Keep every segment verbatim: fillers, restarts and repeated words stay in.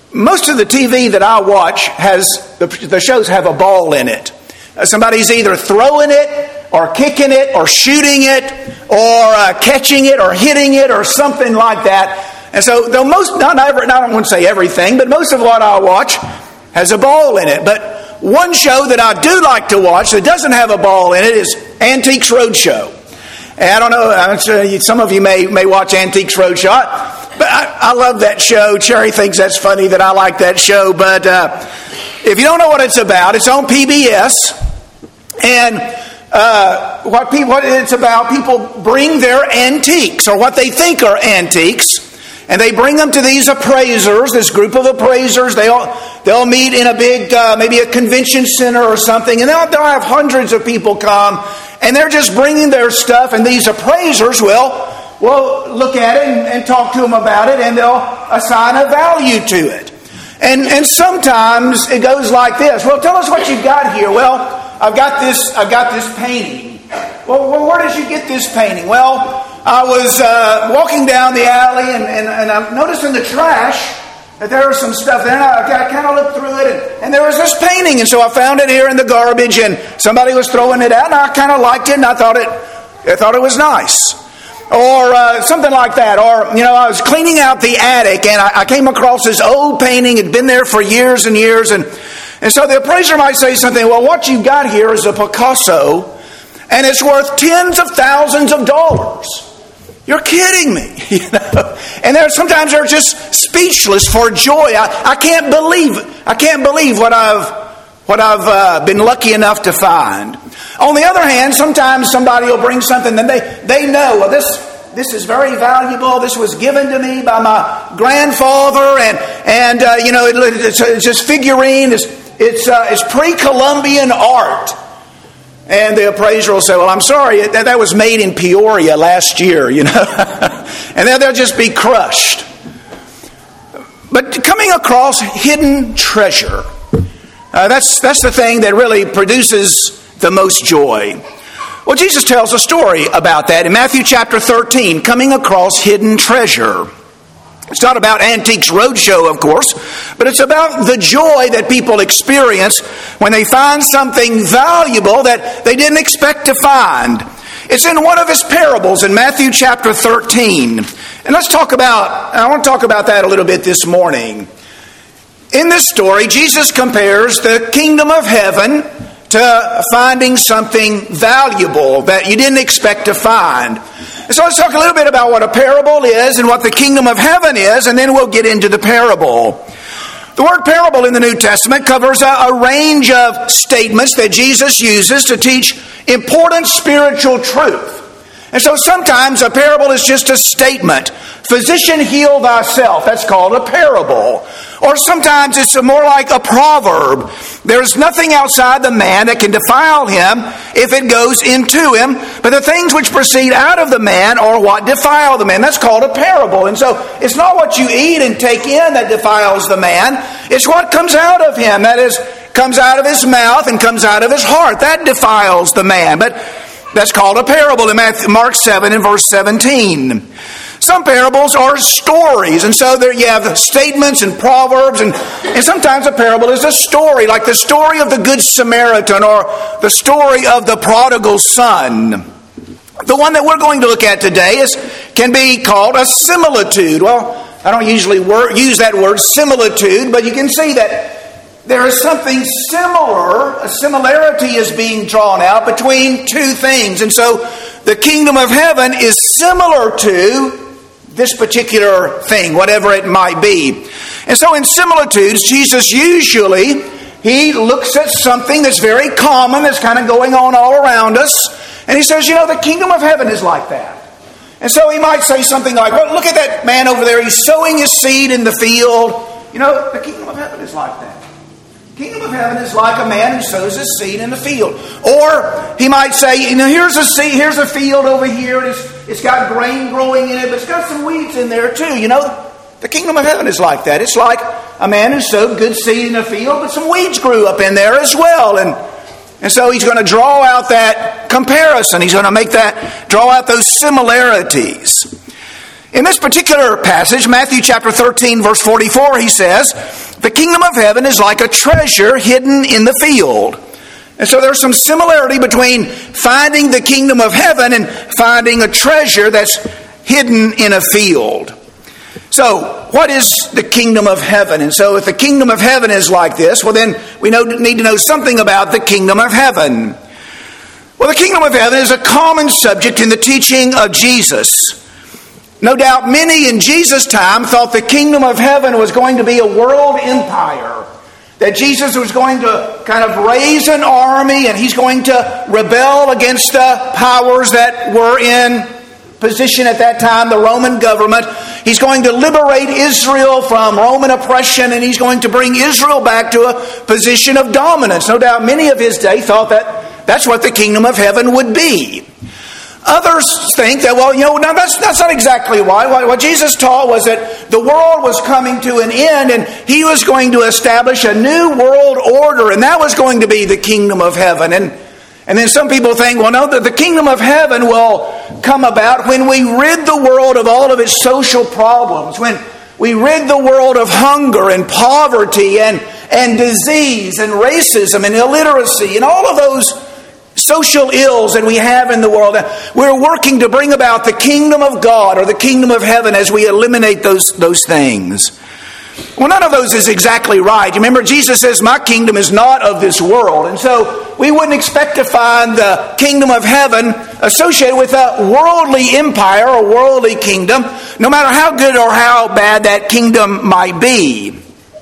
most of the T V that I watch has, the, the shows have a ball in it. Uh, somebody's either throwing it or kicking it or shooting it or uh, catching it or hitting it or something like that. And so though most, not ever, I don't want to say everything, but most of what I watch has a ball in it. But one show that I do like to watch that doesn't have a ball in it is Antiques Roadshow. And I don't know, some of you may may watch Antiques Roadshow, but I, I love that show. Cherry thinks that's funny that I like that show. But uh, if you don't know what it's about, it's on P B S. And uh, what, people, what it's about, people bring their antiques or what they think are antiques, and they bring them to these appraisers, this group of appraisers. They all, they'll meet in a big, uh, maybe a convention center or something, and they'll, they'll have hundreds of people come, and they're just bringing their stuff, and these appraisers will, will look at it and, and talk to them about it, and they'll assign a value to it. And, and sometimes it goes like this. Well, tell us what you've got here. Well, I've got this, I've got this painting. Well, well where did you get this painting? Well, I was uh, walking down the alley and, and, and I noticed in the trash that there was some stuff there. And I, I kind of looked through it and, and there was this painting. And so I found it here in the garbage and somebody was throwing it out and I kind of liked it and I thought it, I thought it was nice. Or uh, something like that. Or, you know, I was cleaning out the attic and I, I came across this old painting. It had been there for years and years. And, and so the appraiser might say something, well, what you've got here is a Picasso and it's worth tens of thousands of dollars. You're kidding me, you know. And there sometimes they're just speechless for joy. I, I can't believe I can't believe what I've what I've uh, been lucky enough to find. On the other hand, sometimes somebody will bring something and they they know, well, this this is very valuable. This was given to me by my grandfather, and and uh, you know it, it's, it's this figurine. It's it's uh, it's pre-Columbian art. And the appraiser will say, well, I'm sorry, that, that was made in Peoria last year, you know. And then they'll just be crushed. But coming across hidden treasure, uh, that's, that's the thing that really produces the most joy. Well, Jesus tells a story about that in Matthew chapter thirteen, coming across hidden treasure. It's not about Antiques Roadshow, of course, but it's about the joy that people experience when they find something valuable that they didn't expect to find. It's in one of his parables in Matthew chapter thirteen. And let's talk about, I want to talk about that a little bit this morning. In this story, Jesus compares the kingdom of heaven to finding something valuable that you didn't expect to find. So let's talk a little bit about what a parable is and what the kingdom of heaven is, and then we'll get into the parable. The word parable in the New Testament covers a, a range of statements that Jesus uses to teach important spiritual truth. And so sometimes a parable is just a statement. Physician, heal thyself. That's called a parable. Or sometimes it's more like a proverb. There's nothing outside the man that can defile him if it goes into him, but the things which proceed out of the man are what defile the man. That's called a parable. And so it's not what you eat and take in that defiles the man. It's what comes out of him. That is, comes out of his mouth and comes out of his heart. That defiles the man. But that's called a parable in Mark seven and verse seventeen. Some parables are stories, and so there you have statements and proverbs, and, and sometimes a parable is a story, like the story of the Good Samaritan or the story of the prodigal son. The one that we're going to look at today is can be called a similitude. Well, I don't usually word, use that word similitude, but you can see that there is something similar, a similarity is being drawn out between two things. And so the kingdom of heaven is similar to this particular thing, whatever it might be. And so in similitudes, Jesus usually, he looks at something that's very common, that's kind of going on all around us, and he says, you know, the kingdom of heaven is like that. And so he might say something like, well, look at that man over there, he's sowing his seed in the field. You know, the kingdom of heaven is like that. The kingdom of heaven is like a man who sows his seed in the field. Or he might say, you know, here's a seed, here's a field over here, and it's, it's got grain growing in it, but it's got some weeds in there too. You know, the kingdom of heaven is like that. It's like a man who sowed good seed in the field, but some weeds grew up in there as well. And, and so he's going to draw out that comparison. He's going to make that, draw out those similarities. In this particular passage, Matthew chapter thirteen, verse forty-four, he says, the kingdom of heaven is like a treasure hidden in the field. And so there's some similarity between finding the kingdom of heaven and finding a treasure that's hidden in a field. So, what is the kingdom of heaven? And so if the kingdom of heaven is like this, well then we know, need to know something about the kingdom of heaven. Well, the kingdom of heaven is a common subject in the teaching of Jesus. No doubt many in Jesus' time thought the kingdom of heaven was going to be a world empire. That Jesus was going to kind of raise an army and he's going to rebel against the powers that were in position at that time, the Roman government. He's going to liberate Israel from Roman oppression and he's going to bring Israel back to a position of dominance. No doubt many of his day thought that that's what the kingdom of heaven would be. Others think that, well, you know, no, that's, that's not exactly why. What Jesus taught was that the world was coming to an end and he was going to establish a new world order, and that was going to be the kingdom of heaven. And, and then some people think, well, no, the, the kingdom of heaven will come about when we rid the world of all of its social problems, when we rid the world of hunger and poverty and, and disease and racism and illiteracy and all of those social ills that we have in the world. We're working to bring about the kingdom of God or the kingdom of heaven as we eliminate those, those things. Well, none of those is exactly right. You remember, Jesus says, my kingdom is not of this world. And so we wouldn't expect to find the kingdom of heaven associated with a worldly empire or worldly kingdom, no matter how good or how bad that kingdom might be.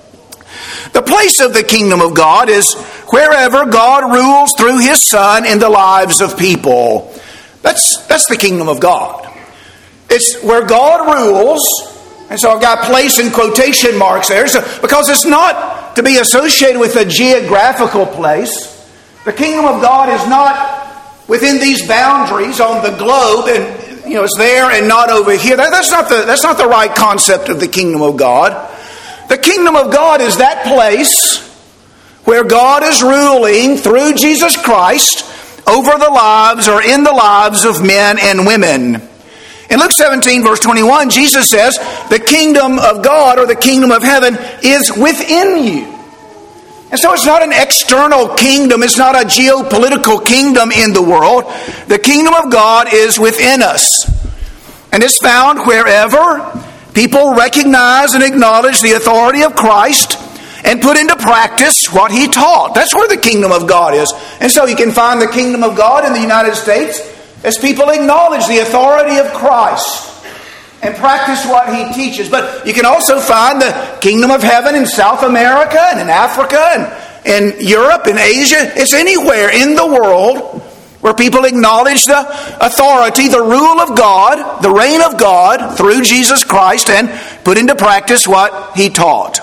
The place of the kingdom of God is wherever God rules through His Son in the lives of people. That's, that's the kingdom of God. It's where God rules, and so I've got place in quotation marks there, so, because it's not to be associated with a geographical place. The kingdom of God is not within these boundaries on the globe, and you know it's there and not over here. That, that's not the that's not the right concept of the kingdom of God. The kingdom of God is that place where God is ruling through Jesus Christ over the lives or in the lives of men and women. In Luke seventeen, verse twenty-one, Jesus says, the kingdom of God or the kingdom of heaven is within you. And so it's not an external kingdom. It's not a geopolitical kingdom in the world. The kingdom of God is within us. And it's found wherever people recognize and acknowledge the authority of Christ and put into practice what He taught. That's where the kingdom of God is. And so you can find the kingdom of God in the United States as people acknowledge the authority of Christ and practice what He teaches. But you can also find the kingdom of heaven in South America and in Africa and in Europe and Asia. It's anywhere in the world where people acknowledge the authority, the rule of God, the reign of God through Jesus Christ and put into practice what He taught.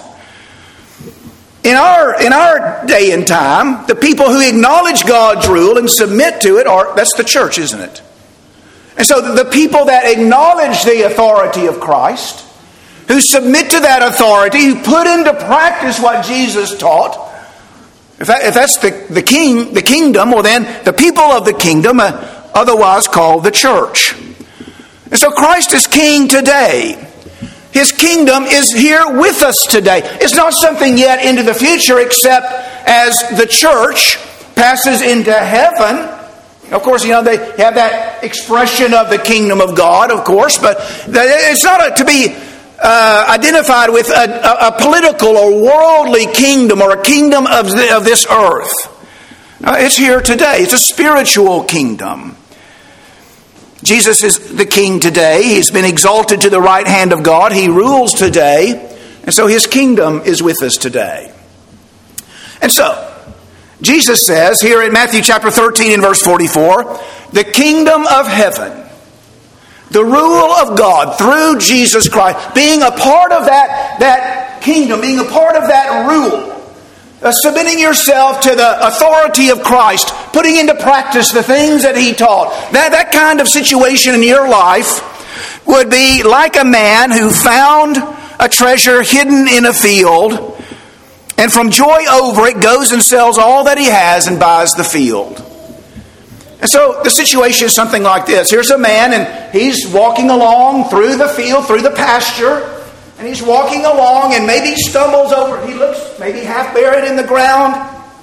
In our, in our day and time, the people who acknowledge God's rule and submit to it are, that's the church, isn't it? And so the people that acknowledge the authority of Christ, who submit to that authority, who put into practice what Jesus taught, If, that, if that's the, the king, the kingdom, well then the people of the kingdom, uh, otherwise called the church. And so Christ is king today. His kingdom is here with us today. It's not something yet into the future, except as the church passes into heaven. Of course, you know, they have that expression of the kingdom of God, of course, but it's not a, to be Uh, identified with a, a, a political or worldly kingdom or a kingdom of, the, of this earth. Uh, it's here today. It's a spiritual kingdom. Jesus is the king today. He's been exalted to the right hand of God. He rules today. And so His kingdom is with us today. And so, Jesus says here in Matthew chapter thirteen and verse forty-four, the kingdom of heaven, the rule of God through Jesus Christ, being a part of that, that kingdom, being a part of that rule, uh, submitting yourself to the authority of Christ, putting into practice the things that He taught. That, that kind of situation in your life would be like a man who found a treasure hidden in a field, and from joy over it goes and sells all that he has and buys the field. And so the situation is something like this. Here's a man, and he's walking along through the field, through the pasture, and he's walking along, and maybe he stumbles over. He looks maybe half buried in the ground.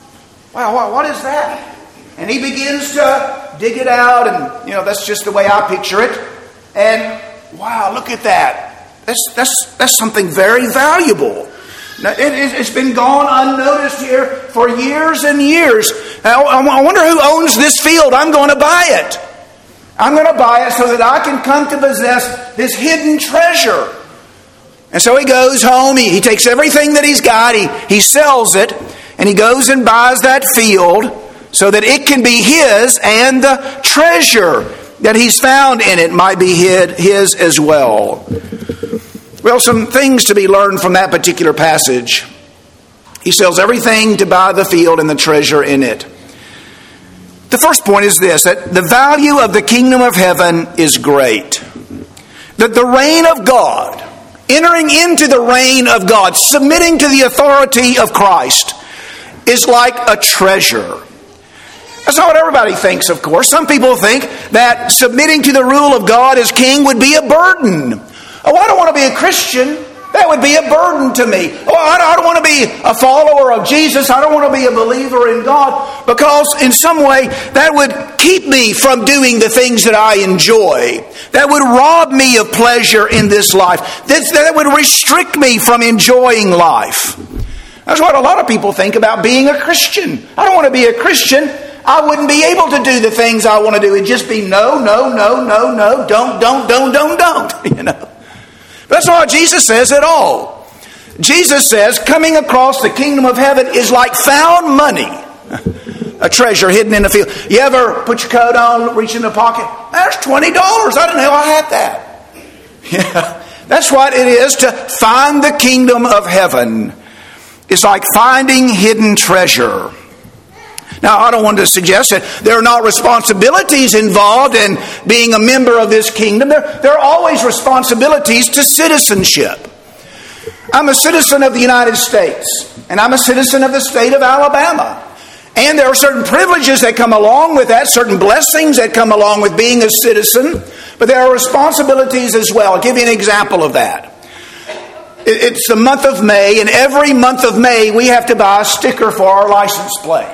Wow, what is that? And he begins to dig it out, and, you know, that's just the way I picture it. And, wow, look at that. That's, that's, that's something very valuable. Now, it, it's been gone unnoticed here for years and years. Now, I wonder who owns this field. I'm going to buy it. I'm going to buy it so that I can come to possess this hidden treasure. And so he goes home. He, he takes everything that he's got. He, he sells it. And he goes and buys that field so that it can be his, and the treasure that he's found in it might be hid, his as well. Well, some things to be learned from that particular passage. He sells everything to buy the field and the treasure in it. The first point is this, that the value of the kingdom of heaven is great. That the reign of God, entering into the reign of God, submitting to the authority of Christ, is like a treasure. That's not what everybody thinks, of course. Some people think that submitting to the rule of God as king would be a burden. Oh, I don't want to be a Christian. That would be a burden to me. Oh, I don't want to be a follower of Jesus. I don't want to be a believer in God, because in some way that would keep me from doing the things that I enjoy. That would rob me of pleasure in this life. That, that would restrict me from enjoying life. That's what a lot of people think about being a Christian. I don't want to be a Christian. I wouldn't be able to do the things I want to do. It'd just be no, no, no, no, no, don't, don't, don't, don't, don't. You know. But that's not what Jesus says at all. Jesus says coming across the kingdom of heaven is like found money. A treasure hidden in the field. You ever put your coat on, reach in the pocket? There's twenty dollars. I didn't know I had that. Yeah. That's what it is to find the kingdom of heaven. It's like finding hidden treasure. Now, I don't want to suggest that there are not responsibilities involved in being a member of this kingdom. There, there are always responsibilities to citizenship. I'm a citizen of the United States, and I'm a citizen of the state of Alabama. And there are certain privileges that come along with that, certain blessings that come along with being a citizen, but there are responsibilities as well. I'll give you an example of that. It's the month of May, and every month of May we have to buy a sticker for our license plate.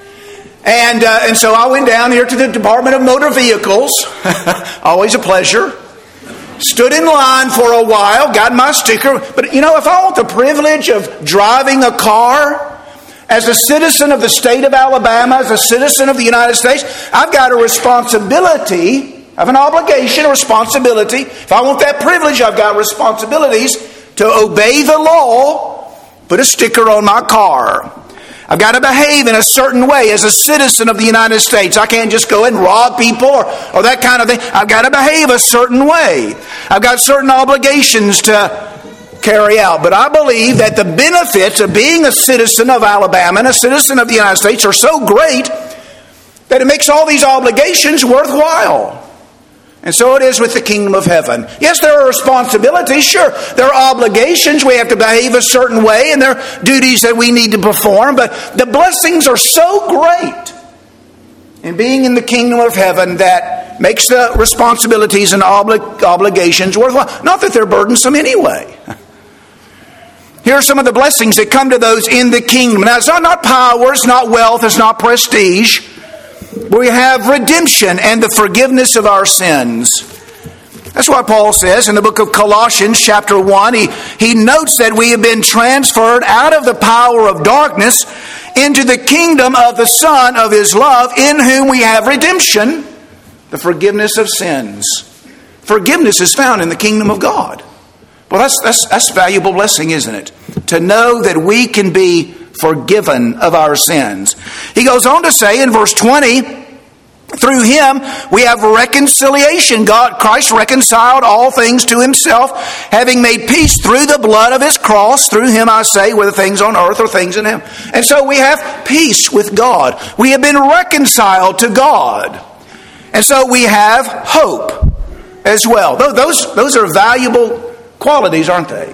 And uh, and so I went down here to the Department of Motor Vehicles, always a pleasure, stood in line for a while, got my sticker. But you know, if I want the privilege of driving a car as a citizen of the state of Alabama, as a citizen of the United States, I've got a responsibility, I have an obligation, a responsibility. If I want that privilege, I've got responsibilities to obey the law, put a sticker on my car. I've got to behave in a certain way as a citizen of the United States. I can't just go and rob people or, or that kind of thing. I've got to behave a certain way. I've got certain obligations to carry out. But I believe that the benefits of being a citizen of Alabama and a citizen of the United States are so great that it makes all these obligations worthwhile. And so it is with the kingdom of heaven. Yes, there are responsibilities. Sure, there are obligations. We have to behave a certain way, and there are duties that we need to perform. But the blessings are so great in being in the kingdom of heaven that makes the responsibilities and obli- obligations worthwhile. Not that they're burdensome anyway. Here are some of the blessings that come to those in the kingdom. Now, it's not, not power, it's not wealth, it's not prestige. We have redemption and the forgiveness of our sins. That's what Paul says in the book of Colossians chapter one. He, he notes that we have been transferred out of the power of darkness into the kingdom of the Son of His love, in whom we have redemption, the forgiveness of sins. Forgiveness is found in the kingdom of God. Well, that's, that's, that's a valuable blessing, isn't it? To know that we can be forgiven of our sins. He goes on to say in verse twenty, through Him we have reconciliation. God, Christ reconciled all things to Himself, having made peace through the blood of His cross. Through Him, I say, whether things on earth or things in Him. And so we have peace with God. We have been reconciled to God. And so we have hope as well. Those, those are valuable qualities, aren't they?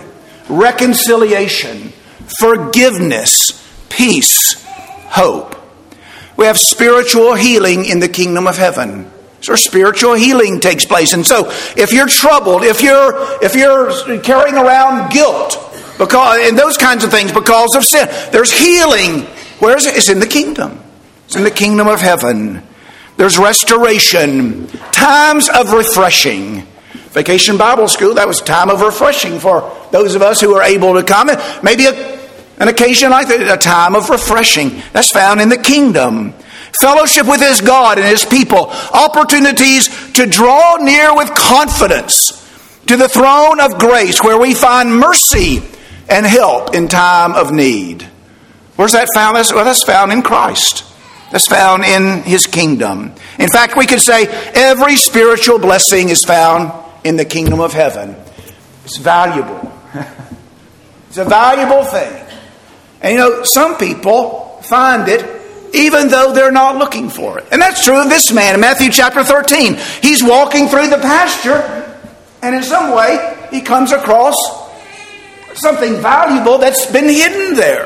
Reconciliation, forgiveness, peace, hope. We have spiritual healing in the kingdom of heaven. So spiritual healing takes place. And so if you're troubled, if you're if you're carrying around guilt because and those kinds of things because of sin, there's healing. Where is it? It's in the kingdom. It's in the kingdom of heaven. There's restoration, times of refreshing. Vacation Bible School, that was a time of refreshing for those of us who are able to come. Maybe a, an occasion like that, a time of refreshing. That's found in the kingdom. Fellowship with His God and His people. Opportunities to draw near with confidence to the throne of grace where we find mercy and help in time of need. Where's that found? Well, that's found in Christ. That's found in His kingdom. In fact, we could say every spiritual blessing is found in the kingdom of heaven. It's valuable. It's a valuable thing. And you know, some people find it even though they're not looking for it. And that's true of this man in Matthew chapter thirteen. He's walking through the pasture, and in some way, he comes across something valuable that's been hidden there.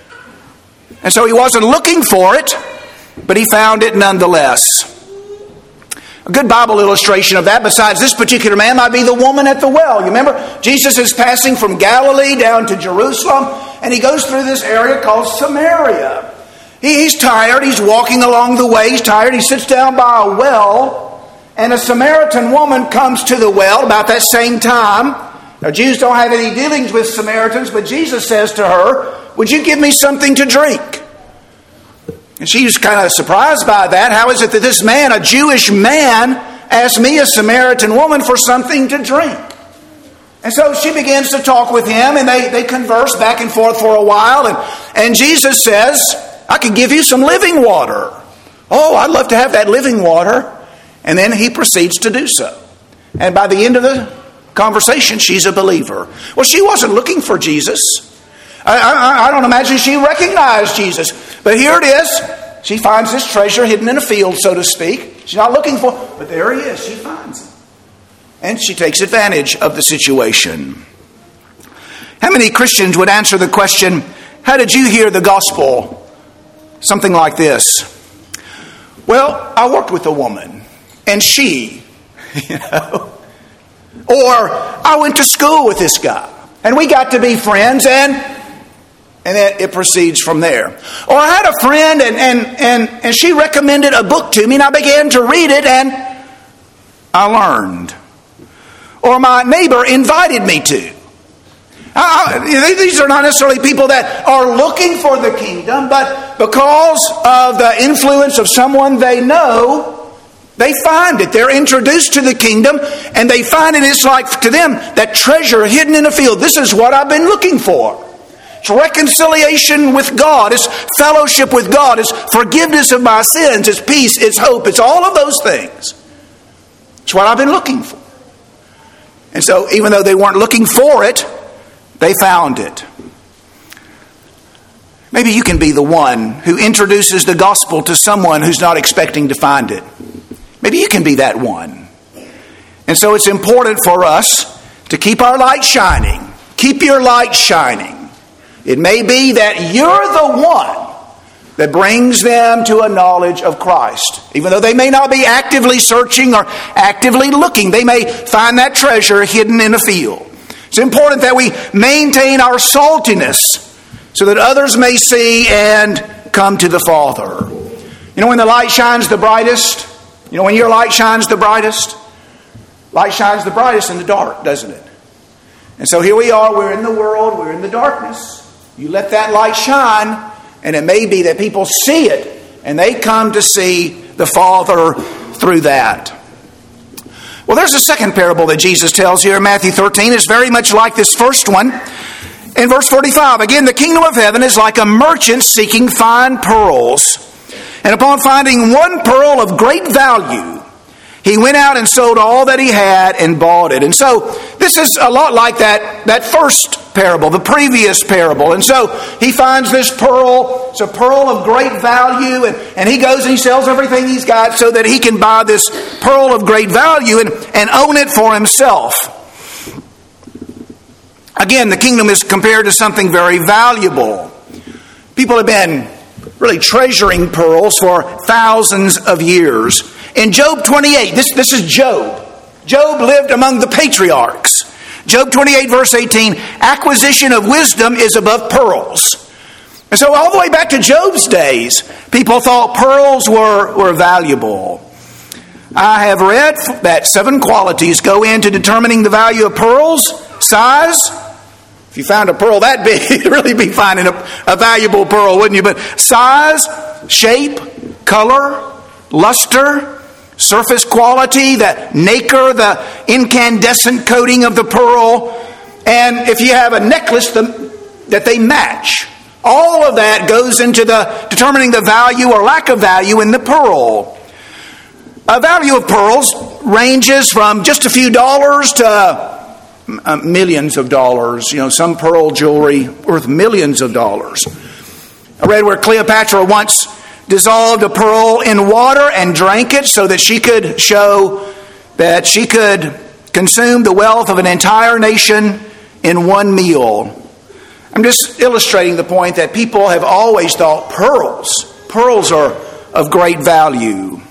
And so he wasn't looking for it, but he found it nonetheless. A good Bible illustration of that, besides this particular man, might be the woman at the well. You remember, Jesus is passing from Galilee down to Jerusalem, and he goes through this area called Samaria. He's tired. He's walking along the way. He's tired. He sits down by a well, and a Samaritan woman comes to the well about that same time. Now, Jews don't have any dealings with Samaritans, but Jesus says to her, "Would you give me something to drink?" And she's kind of surprised by that. How is it that this man, a Jewish man, asked me, a Samaritan woman, for something to drink? And so she begins to talk with him, and they, they converse back and forth for a while. And, and Jesus says, "I could give you some living water." "Oh, I'd love to have that living water." And then he proceeds to do so. And by the end of the conversation, she's a believer. Well, she wasn't looking for Jesus. I, I, I don't imagine she recognized Jesus. But here it is. She finds this treasure hidden in a field, so to speak. She's not looking for it, but there he is. She finds him. And she takes advantage of the situation. How many Christians would answer the question, "How did you hear the gospel?" Something like this: "Well, I worked with a woman, and she, you know." Or, "I went to school with this guy, and we got to be friends, and and then it proceeds from there." Or, "I had a friend, and, and, and, and she recommended a book to me, and I began to read it, and I learned." Or, "My neighbor invited me to." I, these are not necessarily people that are looking for the kingdom, but because of the influence of someone they know, they find it. They're introduced to the kingdom, and they find it. It's like to them, that treasure hidden in a field. This is what I've been looking for. It's reconciliation with God. It's fellowship with God. It's forgiveness of my sins. It's peace. It's hope. It's all of those things. It's what I've been looking for. And so even though they weren't looking for it, they found it. Maybe you can be the one who introduces the gospel to someone who's not expecting to find it. Maybe you can be that one. And so it's important for us to keep our light shining. Keep your light shining. It may be that you're the one that brings them to a knowledge of Christ. Even though they may not be actively searching or actively looking, they may find that treasure hidden in a field. It's important that we maintain our saltiness so that others may see and come to the Father. You know when the light shines the brightest? You know when your light shines the brightest? Light shines the brightest in the dark, doesn't it? And so here we are, we're in the world, we're in the darkness. You let that light shine, and it may be that people see it, and they come to see the Father through that. Well, there's a second parable that Jesus tells here in Matthew thirteen. It's very much like this first one. In verse forty-five, again, "The kingdom of heaven is like a merchant seeking fine pearls. And upon finding one pearl of great value, he went out and sold all that he had and bought it." And so this is a lot like that, that first parable, the previous parable. And so he finds this pearl. It's a pearl of great value. And, and he goes and he sells everything he's got so that he can buy this pearl of great value and, and own it for himself. Again, the kingdom is compared to something very valuable. People have been really treasuring pearls for thousands of years. In Job twenty-eight, this, this is Job. Job lived among the patriarchs. Job twenty-eight, verse eighteen, acquisition of wisdom is above pearls. And so all the way back to Job's days, people thought pearls were, were valuable. I have read that seven qualities go into determining the value of pearls. Size. If you found a pearl that big, you'd really be finding a, a valuable pearl, wouldn't you? But size, shape, color, luster, surface quality, the nacre, the incandescent coating of the pearl, and if you have a necklace the, that they match. All of that goes into the determining the value or lack of value in the pearl. A value of pearls ranges from just a few dollars to uh, millions of dollars. You know, some pearl jewelry worth millions of dollars. I read where Cleopatra once dissolved a pearl in water and drank it so that she could show that she could consume the wealth of an entire nation in one meal. I'm just illustrating the point that people have always thought pearls, pearls are of great value.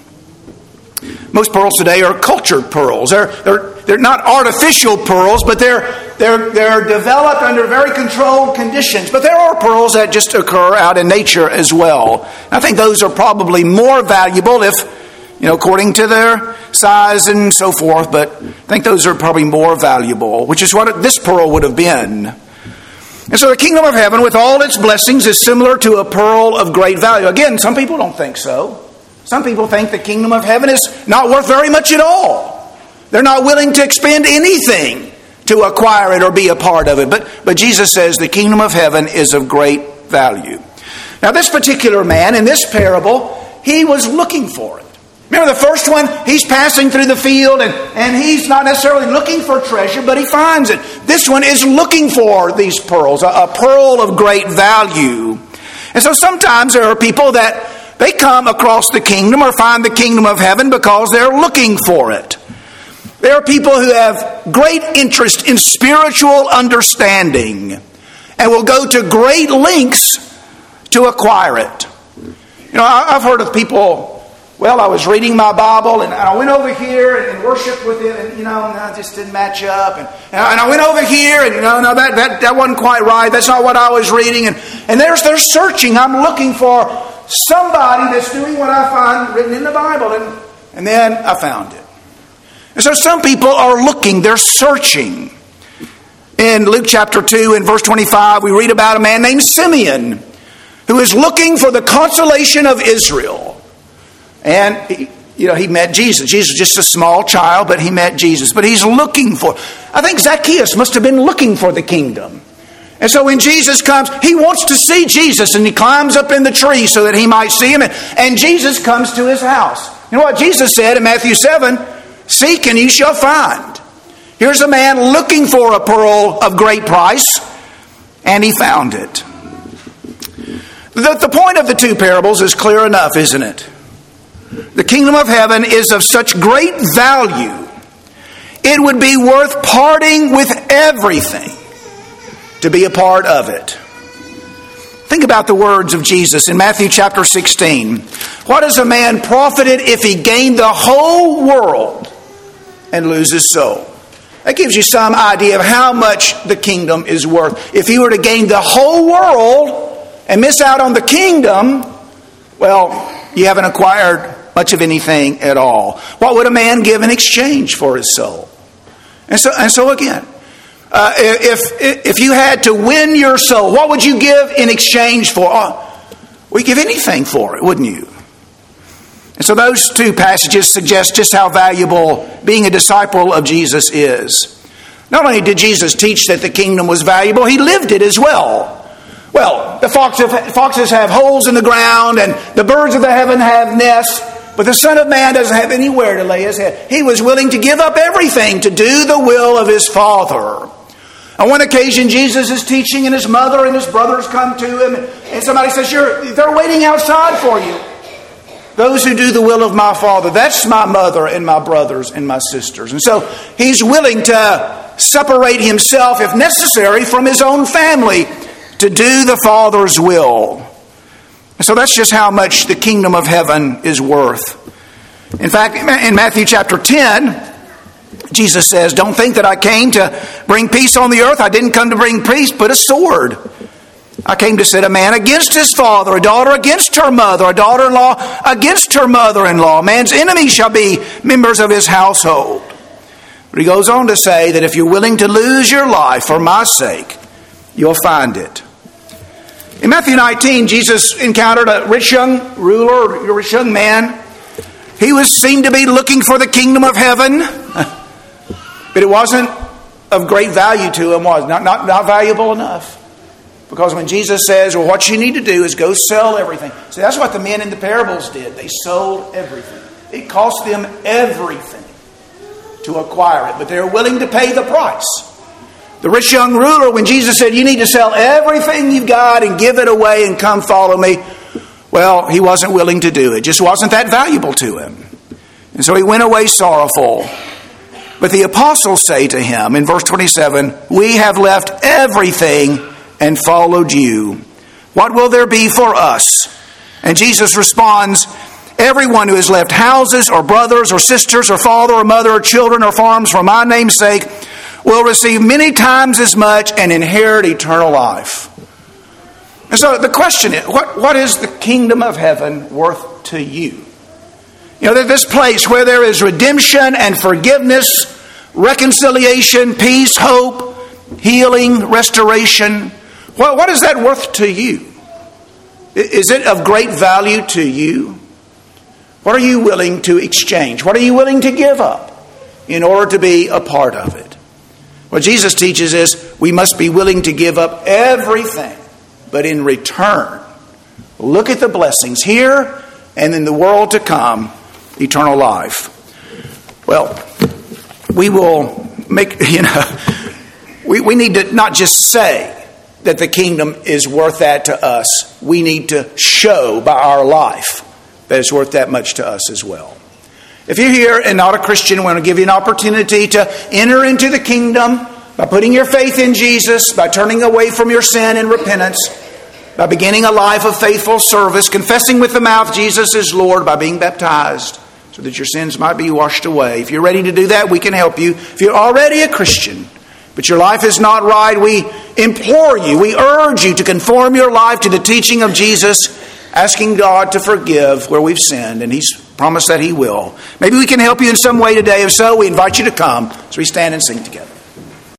Most pearls today are cultured pearls. They're, they're, they're not artificial pearls, but they're, they're, they're developed under very controlled conditions. But there are pearls that just occur out in nature as well. I think those are probably more valuable if, you know, according to their size and so forth. But I think those are probably more valuable, which is what this pearl would have been. And so the kingdom of heaven, with all its blessings, is similar to a pearl of great value. Again, some people don't think so. Some people think the kingdom of heaven is not worth very much at all. They're not willing to expend anything to acquire it or be a part of it. But, but Jesus says the kingdom of heaven is of great value. Now, this particular man in this parable, he was looking for it. Remember the first one? He's passing through the field and, and he's not necessarily looking for treasure, but he finds it. This one is looking for these pearls, a, a pearl of great value. And so sometimes there are people that they come across the kingdom or find the kingdom of heaven because they're looking for it. There are people who have great interest in spiritual understanding and will go to great lengths to acquire it. You know, I've heard of people, well, I was reading my Bible and I went over here and worshiped with it and, you know, no, it just didn't match up. And, and I went over here and, no, no, that, that, that wasn't quite right. That's not what I was reading. And, and there's, they're searching. I'm looking for somebody that's doing what I find written in the Bible. And, and then I found it. And so some people are looking, they're searching. In Luke chapter two and verse twenty-five, we read about a man named Simeon who is looking for the consolation of Israel. And, he, you know, he met Jesus. Jesus was just a small child, but he met Jesus. But he's looking for, I think Zacchaeus must have been looking for the kingdom. And so when Jesus comes, he wants to see Jesus, and he climbs up in the tree so that he might see him. And Jesus comes to his house. You know what Jesus said in Matthew seven? Seek and you shall find. Here's a man looking for a pearl of great price, and he found it. The, the point of the two parables is clear enough, isn't it? The kingdom of heaven is of such great value, it would be worth parting with everything to be a part of it. Think about the words of Jesus in Matthew chapter sixteen. What is a man profited if he gained the whole world and lose his soul? That gives you some idea of how much the kingdom is worth. If you were to gain the whole world and miss out on the kingdom, well, you haven't acquired much of anything at all. What would a man give in exchange for his soul? And so, and so again, uh, if if you had to win your soul, what would you give in exchange for? Oh, well, you'd give anything for it, wouldn't you? And so those two passages suggest just how valuable being a disciple of Jesus is. Not only did Jesus teach that the kingdom was valuable, he lived it as well. Well, the foxes have holes in the ground and the birds of the heaven have nests, but the Son of Man doesn't have anywhere to lay his head. He was willing to give up everything to do the will of his Father. On one occasion, Jesus is teaching and his mother and his brothers come to him and somebody says, You're, they're waiting outside for you. Those who do the will of my Father, that's my mother and my brothers and my sisters. And so he's willing to separate himself, if necessary, from his own family to do the Father's will. So that's just how much the kingdom of heaven is worth. In fact, in Matthew chapter ten, Jesus says, don't think that I came to bring peace on the earth. I didn't come to bring peace, but a sword. I came to set a man against his father, a daughter against her mother, a daughter-in-law against her mother-in-law. Man's enemies shall be members of his household. But he goes on to say that if you're willing to lose your life for my sake, you'll find it. In Matthew nineteen, Jesus encountered a rich young ruler, a rich young man. He was seemed to be looking for the kingdom of heaven, but it wasn't of great value to him, was not, not, not valuable enough. Because when Jesus says, well, what you need to do is go sell everything. See, that's what the men in the parables did. They sold everything. It cost them everything to acquire it, but they were willing to pay the price. The rich young ruler, when Jesus said, you need to sell everything you've got and give it away and come follow me, well, he wasn't willing to do it. It just wasn't that valuable to him. And so he went away sorrowful. But the apostles say to him in verse twenty-seven, we have left everything and followed you. What will there be for us? And Jesus responds, everyone who has left houses or brothers or sisters or father or mother or children or farms for my name's sake will receive many times as much and inherit eternal life. And so the question is, what, what is the kingdom of heaven worth to you? You know, this place where there is redemption and forgiveness, reconciliation, peace, hope, healing, restoration. Well, what is that worth to you? Is it of great value to you? What are you willing to exchange? What are you willing to give up in order to be a part of it? What Jesus teaches is we must be willing to give up everything, but in return, look at the blessings here and in the world to come, eternal life. Well, we will make, you know, we, we need to not just say that the kingdom is worth that to us. We need to show by our life that it's worth that much to us as well. If you're here and not a Christian, I want to give you an opportunity to enter into the kingdom by putting your faith in Jesus, by turning away from your sin and repentance, by beginning a life of faithful service, confessing with the mouth Jesus is Lord, by being baptized so that your sins might be washed away. If you're ready to do that, we can help you. If you're already a Christian, but your life is not right, we implore you, we urge you to conform your life to the teaching of Jesus, asking God to forgive where we've sinned, and He's promised that He will. Maybe we can help you in some way today. If so, we invite you to come as we stand and sing together.